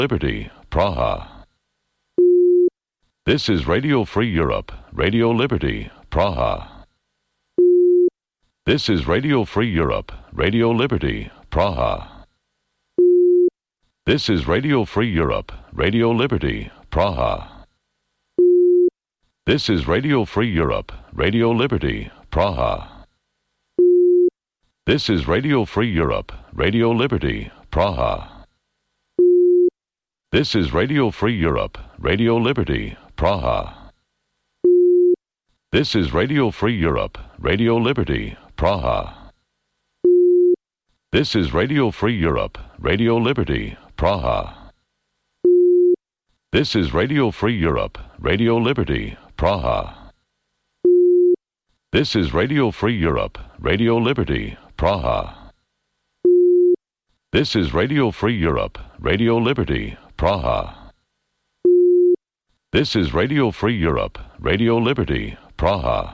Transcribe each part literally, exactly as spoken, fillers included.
Liberty, Praha. This is Radio Free Europe, Radio Liberty, Praha. This is Radio Free Europe, Radio Liberty, Praha. This is Radio Free Europe, Radio Liberty, Praha. This is Radio Free Europe, Radio Liberty, Praha. This is Radio Free Europe, Radio Liberty, Praha. This is Radio Free Europe, Radio Liberty, Praha. This is Radio Free Europe, Radio Liberty, Praha. This is Radio Free Europe, Radio Liberty, Praha. This is Radio Free Europe, Radio Liberty, Praha. This is Radio Free Europe, Radio Liberty, Praha. This is Radio Free Europe, Radio Liberty, Praha. This is Radio Free Europe, Radio Liberty, Praha.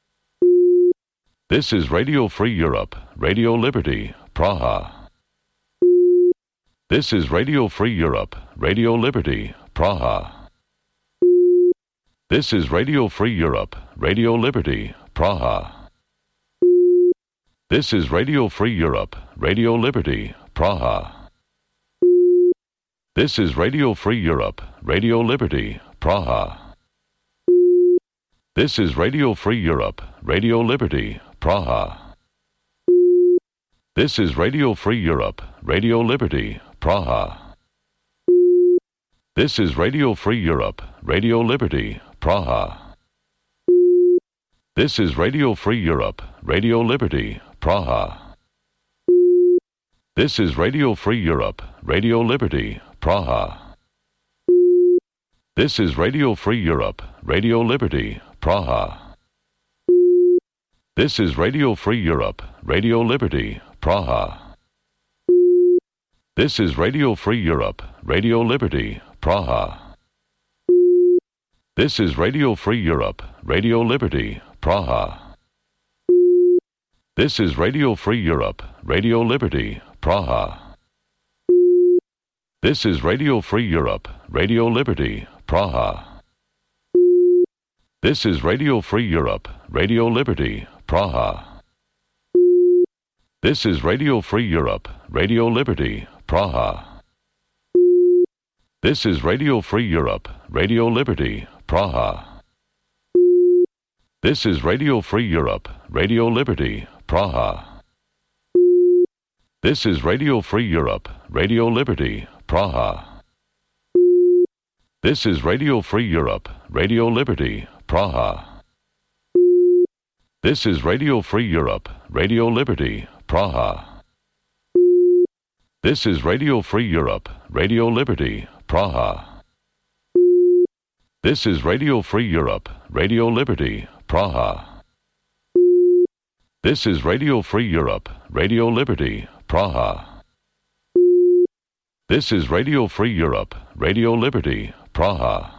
This is Radio Free Europe, Radio Liberty, Praha. This is Radio Free Europe, Radio Liberty, Praha. This is Radio Free Europe, Radio Liberty, Praha. This is Radio Free Europe, Radio Liberty, Praha. This is Radio Free Europe, Radio Liberty, Praha. This is Radio Free Europe, Radio Liberty, Praha. This is Radio Free Europe, Radio Liberty, Praha. This is Radio Free Europe, Radio Liberty, Praha. This is Radio Free Europe, Radio Liberty, Praha. This is Radio Free Europe, Radio Liberty, Praha. This is Radio Free Europe, Radio Liberty, Praha. This is Radio Free Europe, Radio Liberty, Praha. This is Radio Free Europe, Radio Liberty, Praha. This is Radio Free Europe, Radio Liberty, Praha. This is Radio Free Europe, Radio Liberty, Praha. This is Radio Free Europe, Radio Liberty, Praha. This is Radio Free Europe, Radio Liberty, Praha. This is Radio Free Europe, Radio Liberty, Praha. This is Radio Free Europe, Radio Liberty, Praha. This is Radio Free Europe, Radio Liberty, Praha. This is Radio Free Europe, Radio Liberty, Praha. This is Radio Free Europe, Radio Liberty, Praha. This is Radio Free Europe, Radio Liberty, Praha. This is Radio Free Europe, Radio Liberty, Praha. This is Radio Free Europe, Radio Liberty, Praha. This is Radio Free Europe, Radio Liberty, Praha. This is Radio Free Europe, Radio Liberty, Praha.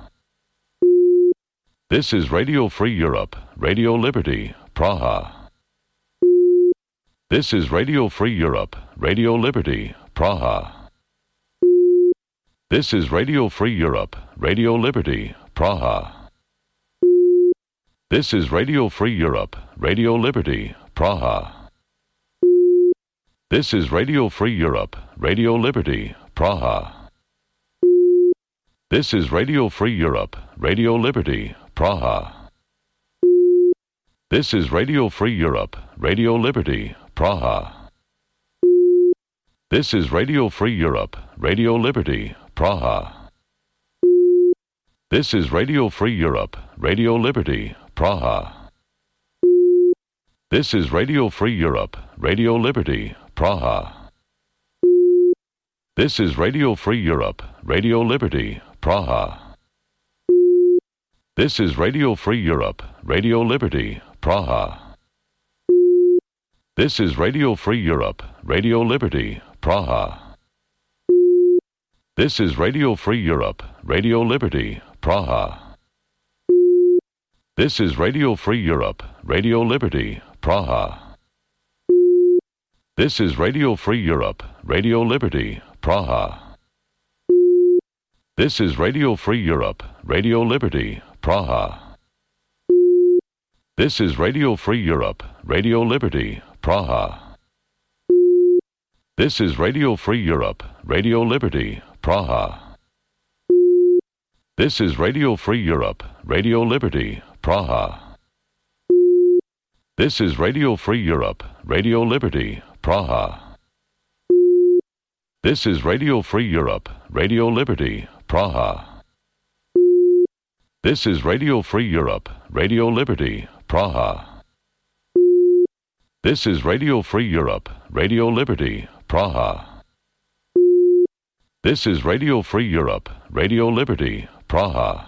This is Radio Free Europe, Radio Liberty, Praha. This is Radio Free Europe, Radio Liberty, Praha. This is Radio Free Europe, Radio Liberty, Praha. This is Radio Free Europe, Radio Liberty, Praha. This is Radio Free Europe, Radio Liberty, Praha. This is Radio Free Europe, Radio Liberty, Praha. This is Radio Free Europe, Radio Liberty, Praha. This is Radio Free Europe, Radio Liberty, Praha. This is Radio Free Europe, Radio Liberty, Praha. This is Radio Free Europe, Radio Liberty, Praha. This is Radio Free Europe, Radio Liberty, Praha. This is Radio Free Europe, Radio Liberty, Praha. This is Radio Free Europe, Radio Liberty, Praha. This is Radio Free Europe, Radio Liberty, Praha. This is Radio Free Europe, Radio Liberty, Praha. This is Radio Free Europe, Radio Liberty, Praha. This is Radio Free Europe, Radio Liberty, Praha. This is Radio Free Europe, Radio Liberty, Praha. This is Radio Free Europe, Radio Liberty, Praha. This is Radio Free Europe, Radio Liberty, Praha. This is Radio Free Europe, Radio Liberty, Praha. This is Radio Free Europe, Radio Liberty, Praha. This is Radio Free Europe, Radio Liberty, Praha. This is Radio Free Europe, Radio Liberty, Praha. This is Radio Free Europe, Radio Liberty, Praha.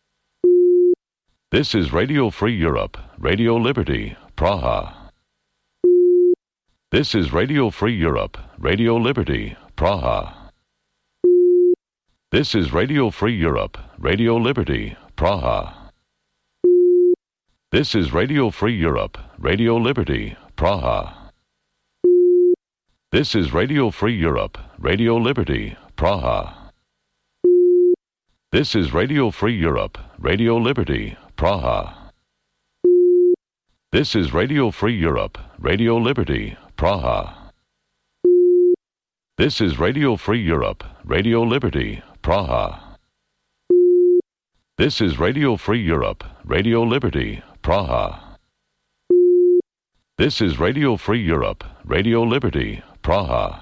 This is Radio Free Europe, Radio Liberty, Praha. This is Radio Free Europe, Radio Liberty, Praha. This is Radio Free Europe, Radio Liberty, Praha. This is Radio Free Europe, Radio Liberty, Praha. This is Radio Free Europe, Radio Liberty, Praha. This is Radio Free Europe, Radio Liberty, Praha. This is Radio Free Europe, Radio Liberty, Praha. This is Radio Free Europe, Radio Liberty, Praha. This is Radio Free Europe, Radio Liberty, Praha. This is Radio Free Europe, Radio Liberty, Praha.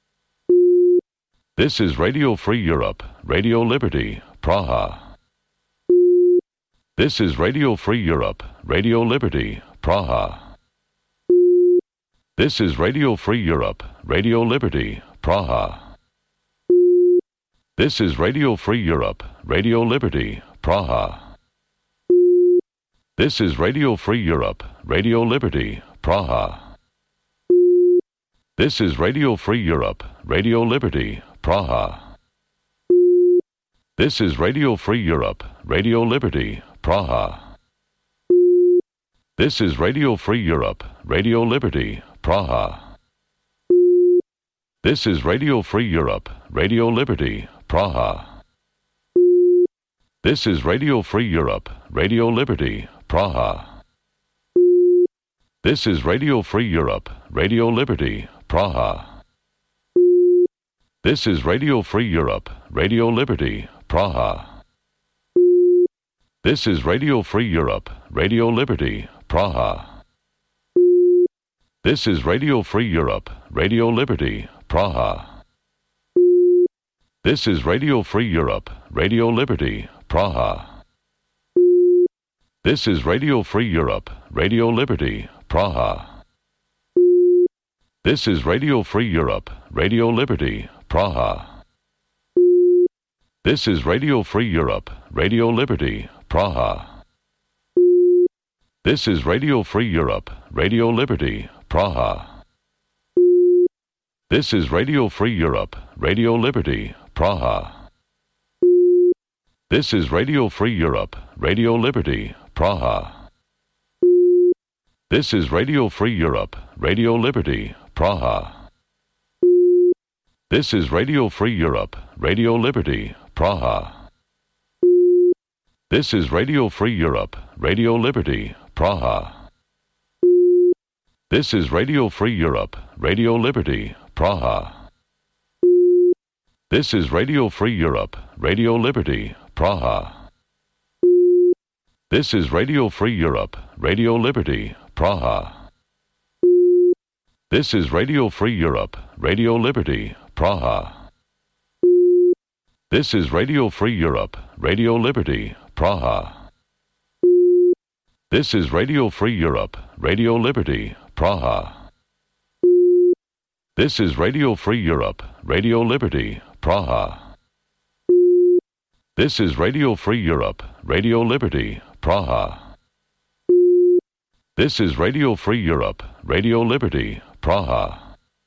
This is Radio Free Europe, Radio Liberty, Praha. This is Radio Free Europe, Radio Liberty, Praha. This is Radio Free Europe, Radio Liberty, Praha. This is Radio Free Europe, Radio Liberty, Praha. This is Radio Free Europe, Radio Liberty, Praha. This is Radio Free Europe, Radio Liberty, Praha. This is Radio Free Europe, Radio Liberty, Praha. This is Radio Free Europe, Radio Liberty, Praha. This is Radio Free Europe, Radio Liberty, Praha. This is Radio Free Europe, Radio Liberty, Praha. This is Radio Free Europe, Radio Liberty, Praha. This is Radio Free Europe, Radio Liberty, Praha. This is Radio Free Europe, Radio Liberty, Praha. This is Radio Free Europe, Radio Liberty, Praha. This is Radio Free Europe, Radio Liberty, Praha. This is Radio Free Europe, Radio Liberty, Praha. This is Radio Free Europe, Radio Liberty, Praha. This is Radio Free Europe, Radio Liberty, Praha. This is Radio Free Europe, Radio Liberty, Praha. This is Radio Free Europe, Radio Liberty, Praha. This is Radio Free Europe, Radio Liberty, Praha. This is Radio Free Europe, Radio Liberty, Praha. This is Radio Free Europe, Radio Liberty, Praha. This is Radio Free Europe, Radio Liberty, Praha. This is Radio Free Europe, Radio Liberty, Praha. This is Radio Free Europe, Radio Liberty, Praha. This is Radio Free Europe, Radio Liberty, Praha. This is Radio Free Europe, Radio Liberty, Praha. This is Radio Free Europe, Radio Liberty, Praha. This is Radio Free Europe, Radio Liberty, Praha. This is Radio Free Europe, Radio Liberty, Praha. This is Radio Free Europe, Radio Liberty, Praha. This is Radio Free Europe, Radio Liberty, Praha.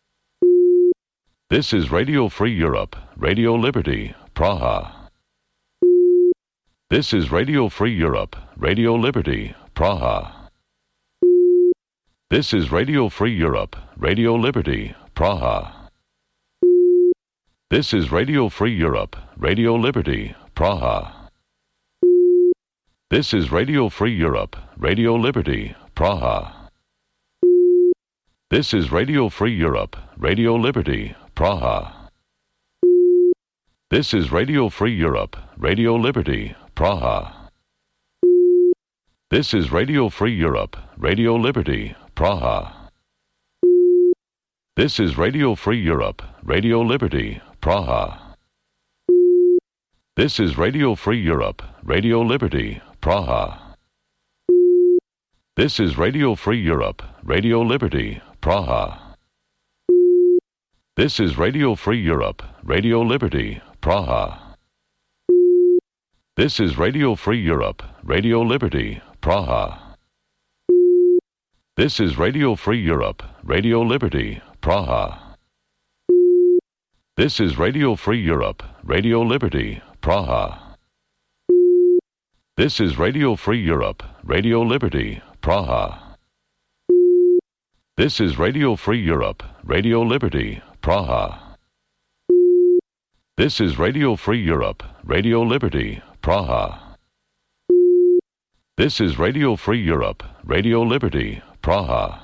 This is Radio Free Europe, Radio Liberty, Praha. This is Radio Free Europe, Radio Liberty, Praha. This is Radio Free Europe, Radio Liberty, Praha. This is Radio Free Europe, Radio Liberty, Praha. This is Radio Free Europe, Radio Liberty, Praha. This is Radio Free Europe, Radio Liberty, Praha. This is Radio Free Europe, Radio Liberty, Praha. This is Radio Free Europe, Radio Liberty, Praha. This is Radio Free Europe, Radio Liberty, Praha. This is Radio Free Europe, Radio Liberty, Praha. This is Radio Free Europe, Radio Liberty, Praha. This is Radio Free Europe, Radio Liberty, Praha. This is Radio Free Europe, Radio Liberty, Praha. This is Radio Free Europe, Radio Liberty, Praha. This is Radio Free Europe, Radio Liberty, Praha. This is Radio Free Europe, Radio Liberty, Praha. This is Radio Free Europe, Radio Liberty, Praha. This is Radio Free Europe, Radio Liberty, Praha. This is Radio Free Europe, Radio Liberty, Praha.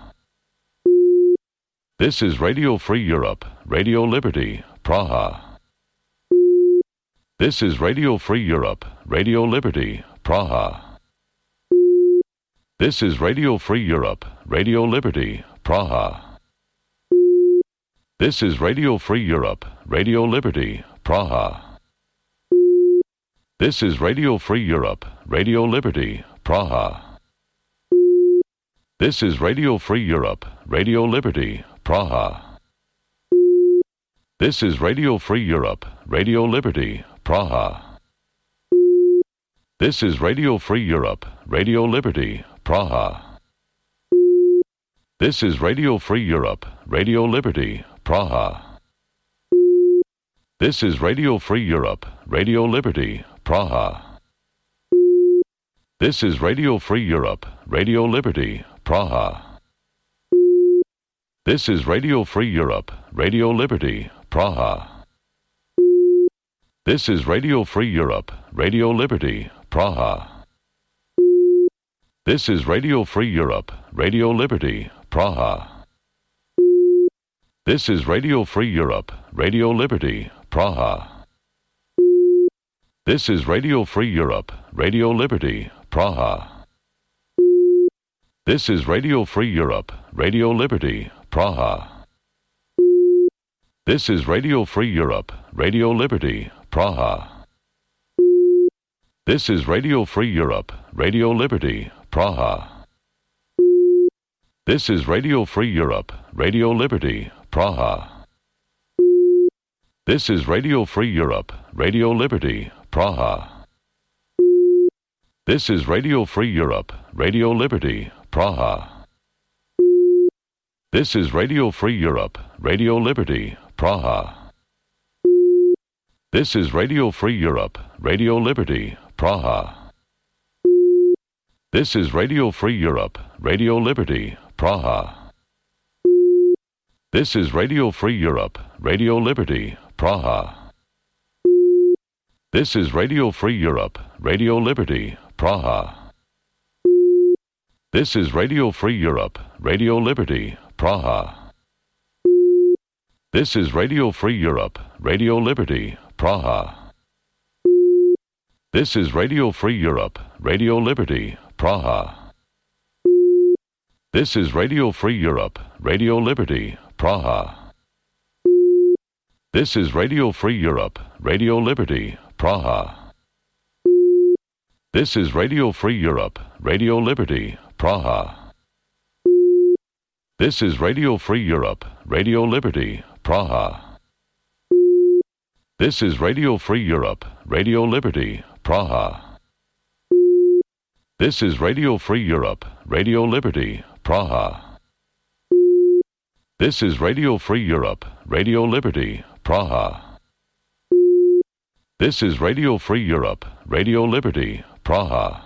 This is Radio Free Europe, Radio Liberty, Praha. This is Radio Free Europe, Radio Liberty, Praha. This is Radio Free Europe, Radio Liberty, Praha. This is Radio Free Europe, Radio Liberty, Praha. This is Radio Free Europe, Radio Liberty, Praha. This is Radio Free Europe, Radio Liberty, Praha. This is Radio Free Europe, Radio Liberty, Praha. This is Radio Free Europe, Radio Liberty, Praha. This is Radio Free Europe, Radio Liberty, Praha. This is Radio Free Europe, Radio Liberty, Praha. This is Radio Free Europe, Radio Liberty, Praha. This is Radio Free Europe, Radio Liberty, Praha. This is Radio Free Europe, Radio Liberty, Praha. This is Radio Free Europe, Radio Liberty, Praha. This is Radio Free Europe, Radio Liberty, Praha. This is Radio Free Europe, Radio Liberty, Praha. This is Radio Free Europe, Radio Liberty, Praha. This is Radio Free Europe, Radio Liberty, Praha. This is Radio Free Europe, Radio Liberty, Praha. This is Radio Free Europe, Radio Liberty, Praha. This is Radio Free Europe, Radio Liberty, Praha. This is Radio Free Europe, Radio Liberty, Praha. This is Radio Free Europe, Radio Liberty, Praha. This is Radio Free Europe, Radio Liberty, Praha. This is Radio Free Europe, Radio Liberty, Praha. This is Radio Free Europe, Radio Liberty, Praha. This is Radio Free Europe, Radio Liberty, Praha. This is Radio Free Europe, Radio Liberty, Praha. This is Radio Free Europe, Radio Liberty, Praha. This is Radio Free Europe, Radio Liberty, Praha. This is Radio Free Europe, Radio Liberty, Praha. This is Radio Free Europe, Radio Liberty, Praha. This is Radio Free Europe, Radio Liberty, Praha. This is Radio Free Europe, Radio Liberty, Praha. This is Radio Free Europe, Radio Liberty, Praha. This is Radio Free Europe, Radio Liberty, Praha. This is Radio Free Europe, Radio Liberty, Praha. This is Radio Free Europe, Radio Liberty, Praha.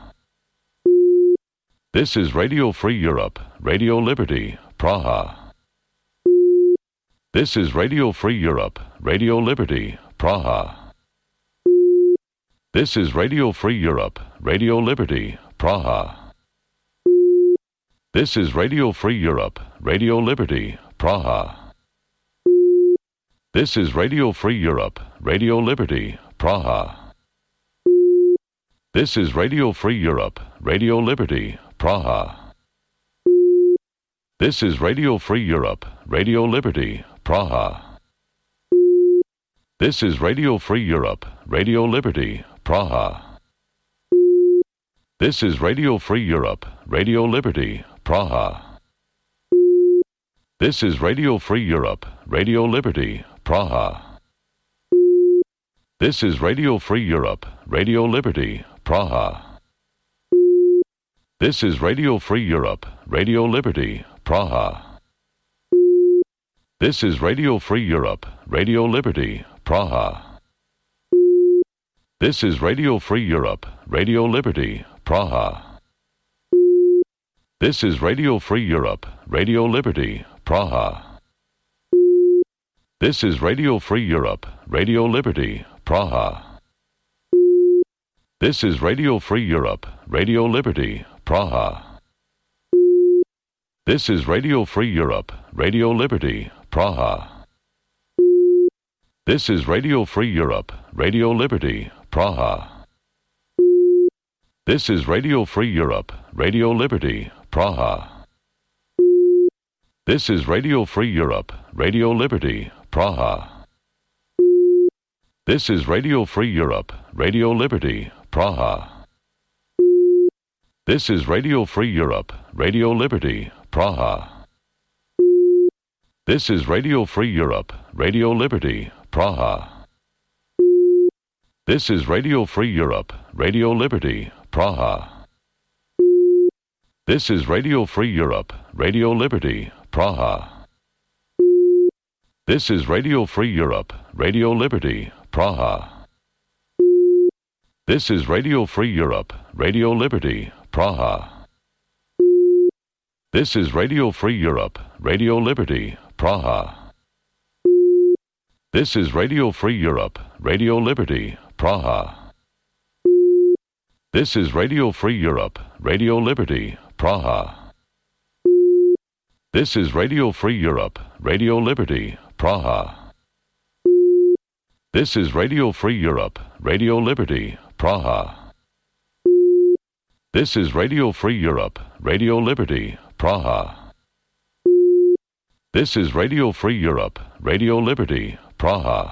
This is Radio Free Europe, Radio Liberty, Praha. This is Radio Free Europe, Radio Liberty, Praha. This is Radio Free Europe, Radio Liberty, Praha. This is Radio Free Europe, Radio Liberty, Praha. This is Radio Free Europe, Radio Liberty, Praha. This is Radio Free Europe, Radio Liberty, Praha. This is Radio Free Europe, Radio Liberty, Praha. This is Radio Free Europe, Radio Liberty, Praha. This is Radio Free Europe, Radio Liberty, Praha. This is Radio Free Europe, Radio Liberty, Praha. This is Radio Free Europe, Radio Liberty, Praha. This is Radio Free Europe, Radio Liberty, Praha. This is Radio Free Europe, Radio Liberty, Praha. This is Radio Free Europe, Radio Liberty, Praha. This is Radio Free Europe, Radio Liberty, Praha. This is Radio Free Europe, Radio Liberty, Praha. This is Radio Free Europe, Radio Liberty, Praha. This is Radio Free Europe, Radio Liberty, Praha. This is Radio Free Europe, Radio Liberty, Praha. This is Radio Free Europe, Radio Liberty, Praha. This is Radio Free Europe, Radio Liberty, Praha. This is Radio Free Europe, Radio Liberty, Praha. This is Radio Free Europe, Radio Liberty, Praha. This is Radio Free Europe, Radio Liberty, Praha. This is Radio Free Europe, Radio Liberty, Praha. This is Radio Free Europe, Radio Liberty, Praha. This is Radio Free Europe, Radio Liberty, Praha. This is Radio Free Europe, Radio Liberty, Praha. This is Radio Free Europe, Radio Liberty, Praha. This is Radio Free Europe, Radio Liberty, Praha. This is Radio Free Europe, Radio Liberty, Praha. This is Radio Free Europe, Radio Liberty, Praha. This is Radio Free Europe, Radio Liberty, Praha. This is Radio Free Europe, Radio Liberty, Praha. This is Radio Free Europe, Radio Liberty, Praha.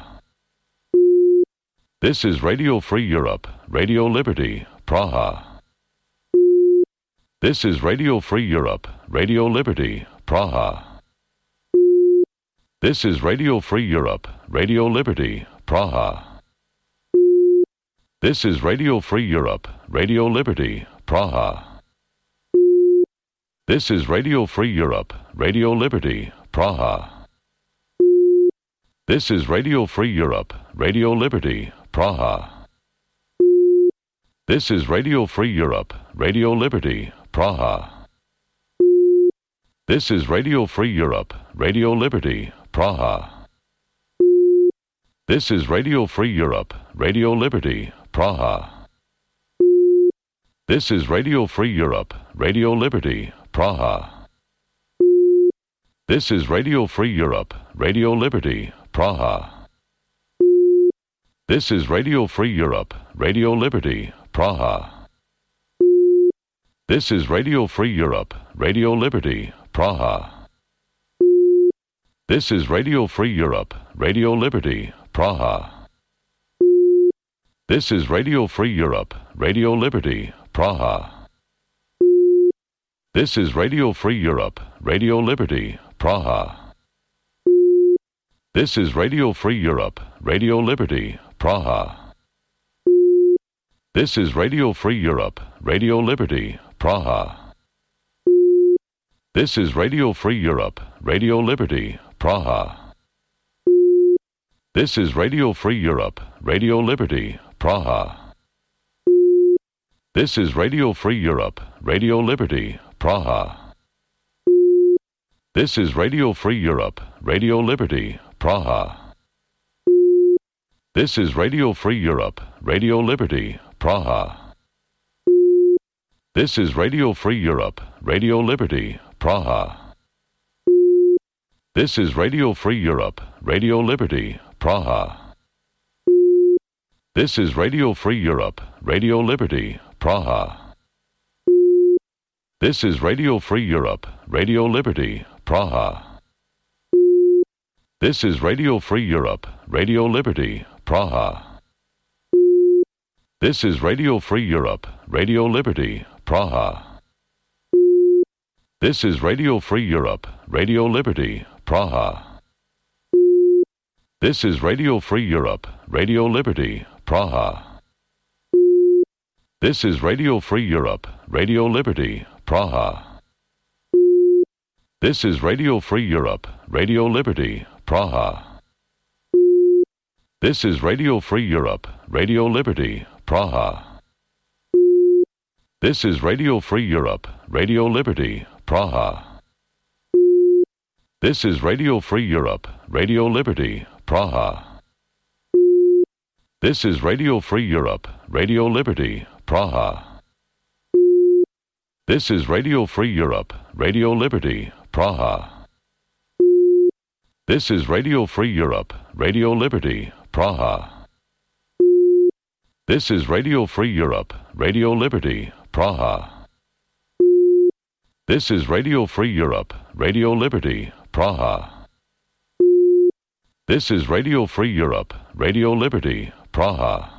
This is Radio Free Europe, Radio Liberty, Praha. This is Radio Free Europe, Radio Liberty, Praha. This is Radio Free Europe, Radio Liberty, Praha. This is Radio Free Europe, Radio Liberty, Praha. This is Radio Free Europe, Radio Liberty, Praha. This is Radio Free Europe, Radio Liberty, Praha. This is Radio Free Europe, Radio Liberty, Praha. This is Radio Free Europe, Radio Liberty, Praha. This is Radio Free Europe, Radio Liberty, Praha. This is Radio Free Europe, Radio Liberty, Praha. This is Radio Free Europe, Radio Liberty, Praha. This is Radio Free Europe, Radio Liberty, Praha. This is Radio Free Europe, Radio Liberty, Praha. This is Radio Free Europe, Radio Liberty, Praha. This is Radio Free Europe, Radio Liberty, Praha. This is Radio Free Europe, Radio Liberty, Praha. This is Radio Free Europe, Radio Liberty, Praha. This is Radio Free Europe, Radio Liberty, Praha. This is Radio Free Europe, Radio Liberty, Praha. This is Radio Free Europe, Radio Liberty, Praha. This is Radio Free Europe, Radio Liberty, Praha. This is Radio Free Europe, Radio Liberty, Praha. This is Radio Free Europe, Radio Liberty, Praha. This is Radio Free Europe, Radio Liberty, Praha. This is Radio Free Europe, Radio Liberty, Praha. This is Radio Free Europe, Radio Liberty, Praha. This is Radio Free Europe, Radio Liberty, Praha. This is Radio Free Europe, Radio Liberty, Praha. This is Radio Free Europe, Radio Liberty, Praha. This is Radio Free Europe, Radio Liberty, Praha. This is Radio Free Europe, Radio Liberty, Praha. This is Radio Free Europe, Radio Liberty, Praha. This is Radio Free Europe, Radio Liberty, Praha. This is Radio Free Europe, Radio Liberty, Praha. This is Radio Free Europe, Radio Liberty, Praha. This is Radio Free Europe, Radio Liberty, Praha. This is Radio Free Europe, Radio Liberty, Praha. This is Radio Free Europe, Radio Liberty, Praha. This is Radio Free Europe, Radio Liberty, Praha. This is Radio Free Europe, Radio Liberty, Praha. This is Radio Free Europe, Radio Liberty, Praha. This is Radio Free Europe, Radio Liberty, Praha.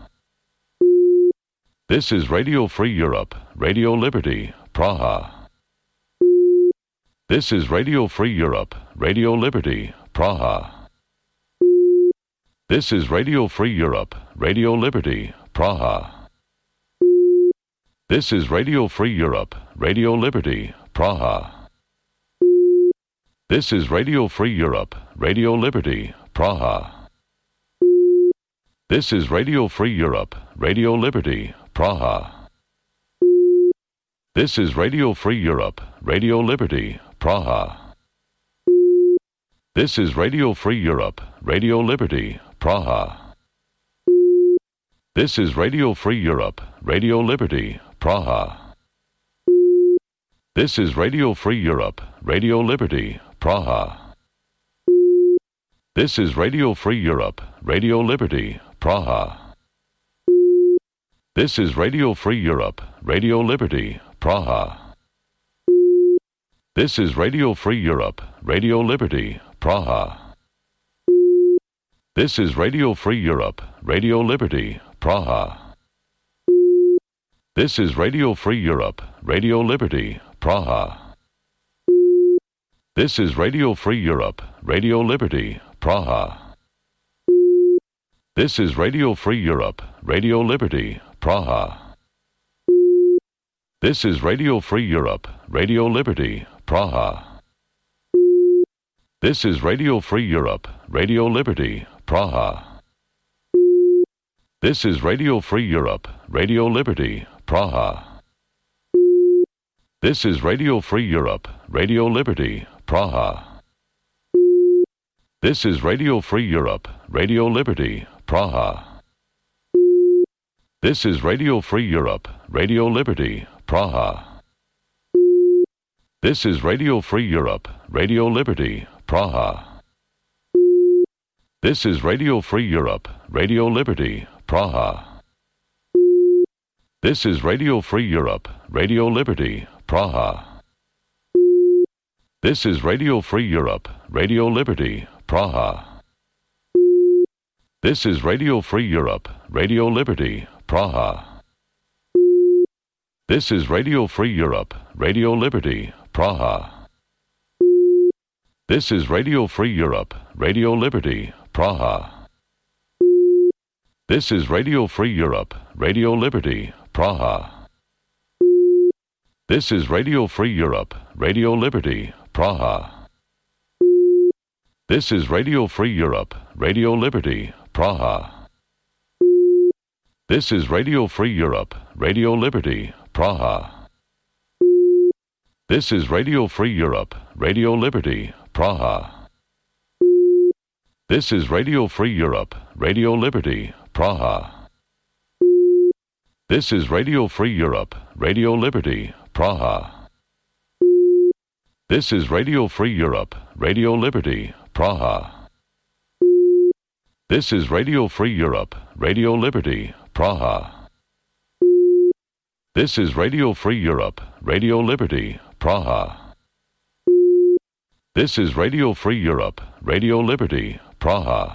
This is Radio Free Europe, Radio Liberty, Praha. This is Radio Free Europe, Radio Liberty, Praha. This is Radio Free Europe, Radio Liberty, Praha. This is Radio Free Europe, Radio Liberty, Praha. This is Radio Free Europe, Radio Liberty, Praha. This is Radio Free Europe, Radio Liberty, Praha. This is Radio Free Europe, Radio Liberty, Praha. This is Radio Free Europe, Radio Liberty, Praha. This is Radio Free Europe, Radio Liberty, Praha. This is Radio Free Europe, Radio Liberty, Praha. This is Radio Free Europe, Radio Liberty, Praha. This is Radio Free Europe, Radio Liberty, Praha. This is Radio Free Europe, Radio Liberty, Praha. This is Radio Free Europe, Radio Liberty, Praha. This is Radio Free Europe, Radio Liberty, Praha. This is Radio Free Europe, Radio Liberty, Praha. This is Radio Free Europe, Radio Liberty, Praha. This is Radio Free Europe, Radio Liberty, Praha. This is Radio Free Europe, Radio Liberty, Praha. This is Radio Free Europe, Radio Liberty, Praha. This is Radio Free Europe, Radio Liberty, Praha. This is Radio Free Europe, Radio Liberty, Praha. This is Radio Free Europe, Radio Liberty, Praha. This is Radio Free Europe, Radio Liberty, Praha. This is Radio Free Europe, Radio Liberty, Praha. This is Radio Free Europe, Radio Liberty, Praha. This is Radio Free Europe, Radio Liberty, Praha. This is Radio Free Europe, Radio Liberty, Praha. This is Radio Free Europe, Radio Liberty, Praha. This is Radio Free Europe, Radio Liberty, Praha. This is Radio Free Europe, Radio Liberty, Praha. This is Radio Free Europe, Radio Liberty, Praha. This is Radio Free Europe, Radio Liberty, Praha. This is Radio Free Europe, Radio Liberty, Praha. This is Radio Free Europe, Radio Liberty, Praha. This is Radio Free Europe, Radio Liberty, Praha. This is Radio Free Europe, Radio Liberty, Praha. This is Radio Free Europe, Radio Liberty, Praha. This is Radio Free Europe, Radio Liberty, Praha. This is Radio Free Europe, Radio Liberty, Praha. This is Radio Free Europe, Radio Liberty, Praha.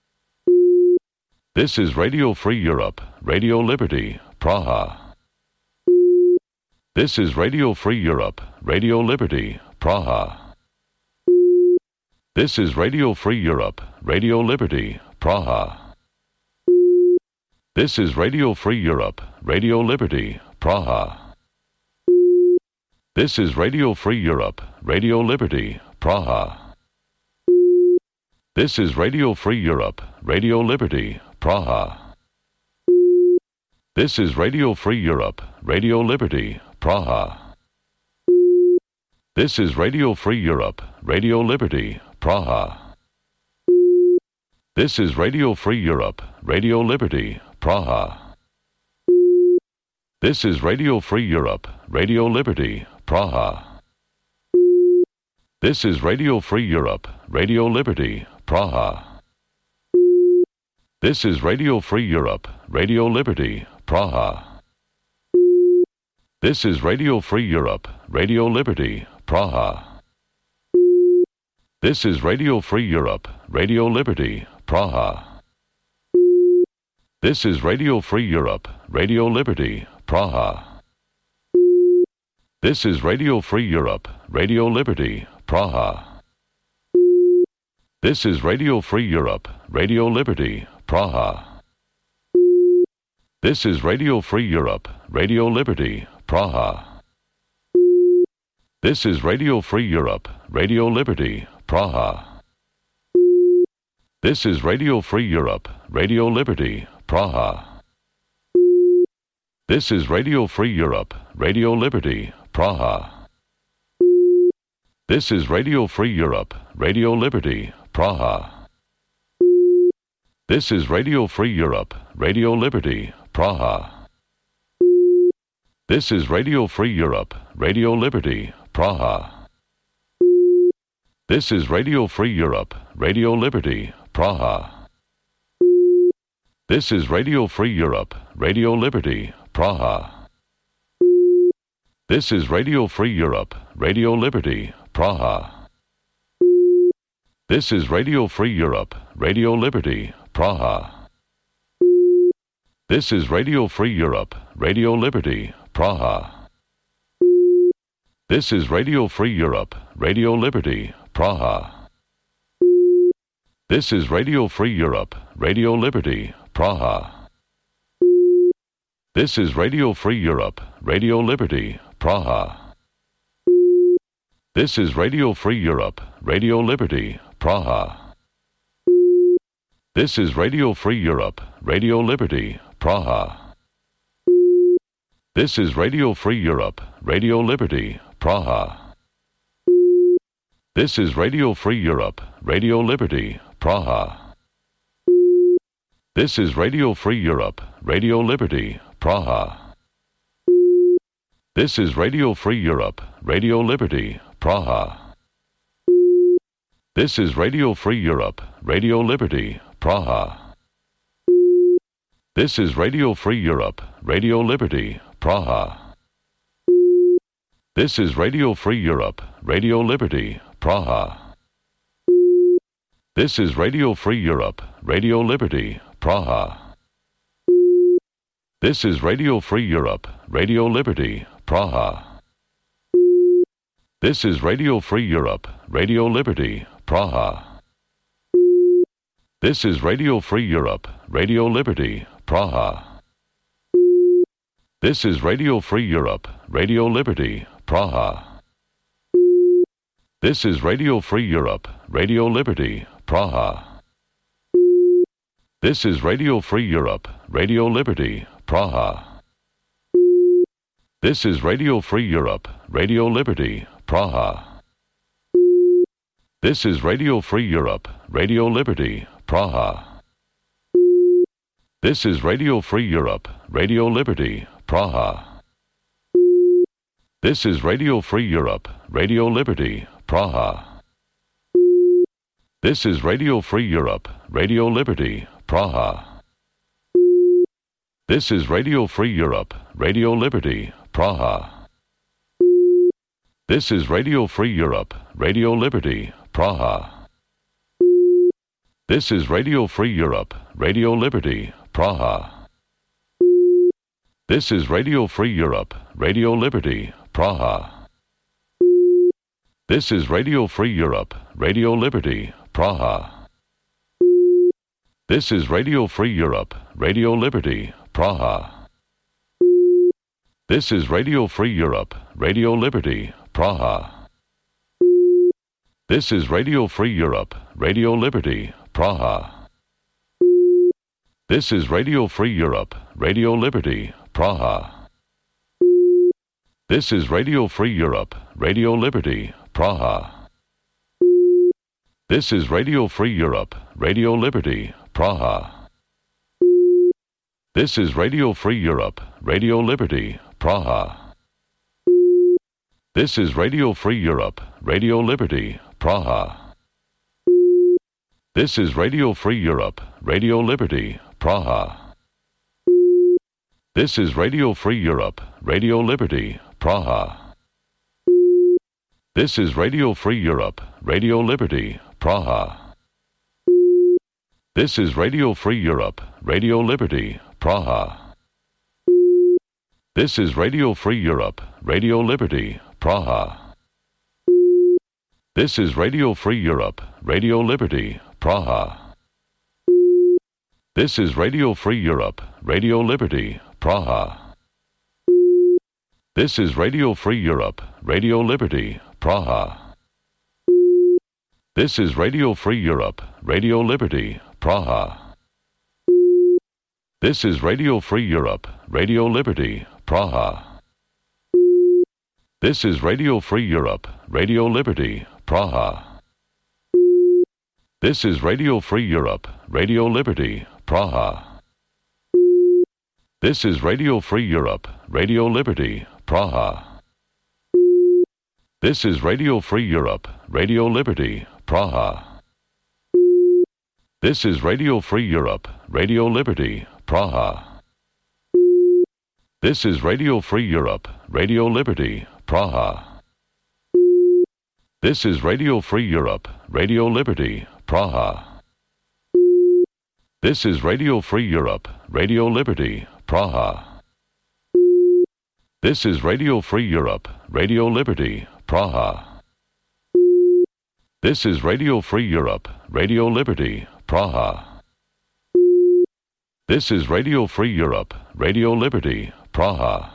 This is Radio Free Europe, Radio Liberty, Praha. This is Radio Free Europe, Radio Liberty, Praha. This is Radio Free Europe, Radio Liberty, Praha. This is Radio Free Europe, Radio Liberty, Praha. This is Radio Free Europe, Radio Liberty, Praha. This is Radio Free Europe, Radio Liberty, Praha. This is Radio Free Europe, Radio Liberty, Praha. This is Radio Free Europe, Radio Liberty, Praha. This is Radio Free Europe, Radio Liberty, Praha. This is Radio Free Europe, Radio Liberty, Praha. This is Radio Free Europe, Radio Liberty, Praha. This is Radio Free Europe, Radio Liberty, Praha. This is Radio Free Europe, Radio Liberty, Praha. This is Radio Free Europe, Radio Liberty, Praha. This is Radio Free Europe, Radio Liberty, Praha. This is Radio Free Europe, Radio Liberty, Praha. This is Radio Free Europe, Radio Liberty, Praha. This is Radio Free Europe, Radio Liberty, Praha. This is Radio Free Europe, Radio Liberty, Praha. This is Radio Free Europe, Radio Liberty, Praha. This is Radio Free Europe, Radio Liberty, Praha. This is Radio Free Europe, Radio Liberty, Praha. This is Radio Free Europe, Radio Liberty, Praha. This is Radio Free Europe, Radio Liberty, Praha. This is Radio Free Europe, Radio Liberty, Praha. This is Radio Free Europe, Radio Liberty, Praha. This is Radio Free Europe, Radio Liberty, Praha. This is Radio Free Europe, Radio Liberty, Praha. This is Radio Free Europe, Radio Liberty, Praha. This is Radio Free Europe, Radio Liberty, Praha. This is Radio Free Europe, Radio Liberty, Praha. This is Radio Free Europe, Radio Liberty, Praha. This is Radio Free Europe, Radio Liberty, Praha. This is Radio Free Europe, Radio Liberty, Praha. This is Radio Free Europe, Radio Liberty, Praha. This is Radio Free Europe, Radio Liberty, Praha. This is Radio Free Europe, Radio Liberty, Praha. This is Radio Free Europe, Radio Liberty, Praha. This is Radio Free Europe, Radio Liberty, Praha. This is Radio Free Europe, Radio Liberty, Praha. This is Radio Free Europe, Radio Liberty, Praha. This is Radio Free Europe, Radio Liberty, Praha. This is Radio Free Europe, Radio Liberty, Praha. This is Radio Free Europe, Radio Liberty, Praha. This is Radio Free Europe, Radio Liberty, Praha. This is Radio Free Europe, Radio Liberty, Praha. This is Radio Free Europe, Radio Liberty, Praha. This is Radio Free Europe, Radio Liberty, Praha. This is Radio Free Europe, Radio Liberty, Praha. This is Radio Free Europe, Radio Liberty, Praha. This is Radio Free Europe, Radio Liberty, Praha. This is Radio Free Europe, Radio Liberty, Praha. This is Radio Free Europe, Radio Liberty, Praha. This is Radio Free Europe, Radio Liberty, Praha. This is Radio Free Europe, Radio Liberty, Praha. This is Radio Free Europe, Radio Liberty, Praha. This is Radio Free Europe, Radio Liberty, Praha. This is Radio Free Europe, Radio Liberty, Praha. This is Radio Free Europe, Radio Liberty, Praha. This is Radio Free Europe, Radio Liberty, Praha. This is Radio Free Europe, Radio Liberty, Praha. This is Radio Free Europe, Radio Liberty, Praha. This is Radio Free Europe, Radio Liberty, Praha. This is Radio Free Europe, Radio Liberty, Praha. This is Radio Free Europe, Radio Liberty, Praha. This is Radio Free Europe, Radio Liberty, Praha. This is Radio Free Europe, Radio Liberty, Praha. This is Radio Free Europe, Radio Liberty, Praha. This is Radio Free Europe, Radio Liberty, Praha. This is Radio Free Europe, Radio Liberty, Praha. This is Radio Free Europe, Radio Liberty, Praha. This is Radio Free Europe, Radio Liberty, Praha. This is Radio Free Europe, Radio Liberty, Praha. This is Radio Free Europe, Radio Liberty, Praha. This is Radio Free Europe, Radio Liberty, Praha. This is Radio Free Europe, Radio Liberty, Praha. This is Radio Free Europe, Radio Liberty, Praha. This is Radio Free Europe, Radio Liberty, Praha. This is Radio Free Europe, Radio Liberty, Praha. This is Radio Free Europe, Radio Liberty, Praha. This is Radio Free Europe, Radio Liberty, Praha. This is Radio Free Europe, Radio Liberty, Praha. This is Radio Free Europe, Radio Liberty, Praha. This is Radio Free Europe, Radio Liberty, Praha. This is Radio Free Europe, Radio Liberty, Praha. This is Radio Free Europe, Radio Liberty, Praha. This is Radio Free Europe, Radio Liberty, Praha.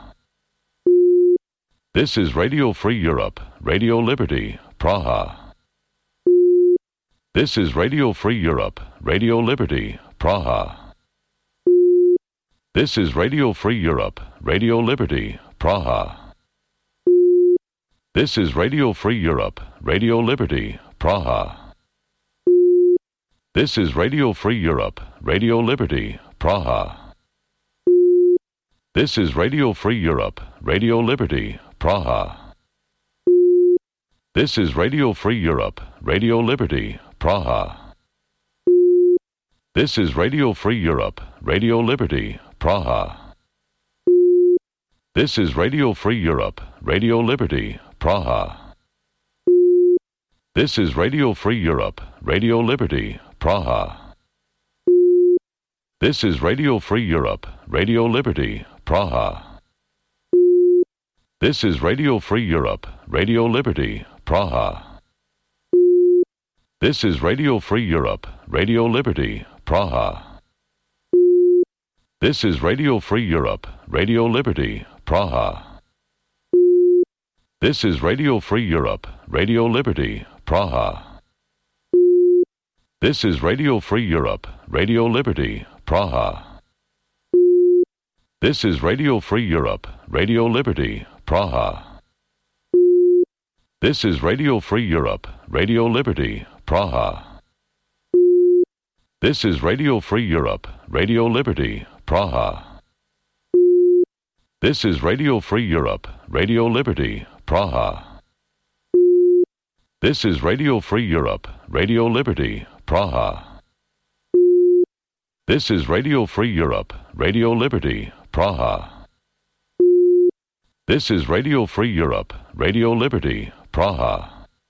This is Radio Free Europe, Radio Liberty, Praha. This is Radio Free Europe, Radio Liberty, Praha. This is Radio Free Europe, Radio Liberty, Praha. This is Radio Free Europe, Radio Liberty, Praha. This is Radio Free Europe, Radio Liberty, Praha. This is Radio Free Europe, Radio Liberty, Praha. This is Radio Free Europe, Radio Liberty, Praha. This is Radio Free Europe, Radio Liberty, Praha. This is Radio Free Europe, Radio Liberty, Praha. This is Radio Free Europe, Radio Liberty, Praha. This is Radio Free Europe, Radio Liberty, Praha. This is Radio Free Europe, Radio Liberty, Praha. This is Radio Free Europe, Radio Liberty, Praha. This is Radio Free Europe, Radio Liberty, Praha. This is Radio Free Europe, Radio Liberty, Praha. This is Radio Free Europe, Radio Liberty, Praha. This is Radio Free Europe, Radio Liberty, Praha. This is Radio Free Europe, Radio Liberty, Praha. This is Radio Free Europe, Radio Liberty, Praha. This is Radio Free Europe, Radio Liberty, Praha. This is Radio Free Europe, Radio Liberty, Praha. This is Radio Free Europe, Radio Liberty, Praha. This is Radio Free Europe, Radio Liberty, Praha.